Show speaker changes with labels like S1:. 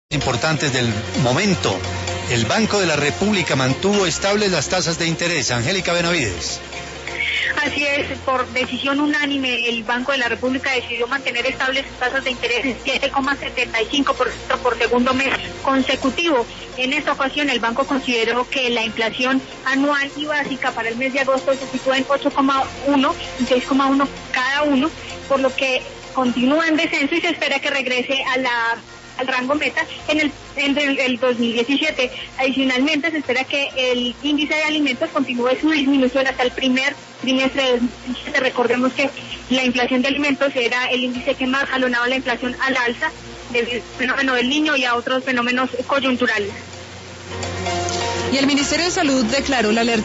S1: Importantes del momento. El Banco de la República mantuvo estables las tasas de interés. Angélica Benavides.
S2: Así es, por decisión unánime, el Banco de la República decidió mantener estables sus tasas de interés en 7,75% por segundo mes consecutivo. En esta ocasión, el banco consideró que la inflación anual y básica para el mes de agosto se sitúa en 8,1 y 6,1 cada uno, por lo que continúa en descenso y se espera que regrese al rango meta en el 2017. Adicionalmente, se espera que el índice de alimentos continúe su disminución hasta el primer trimestre de 2017. Recordemos que la inflación de alimentos era el índice que más jalonaba la inflación al alza debido al fenómeno del Niño y a otros fenómenos coyunturales.
S3: Y el Ministerio de Salud declaró la alerta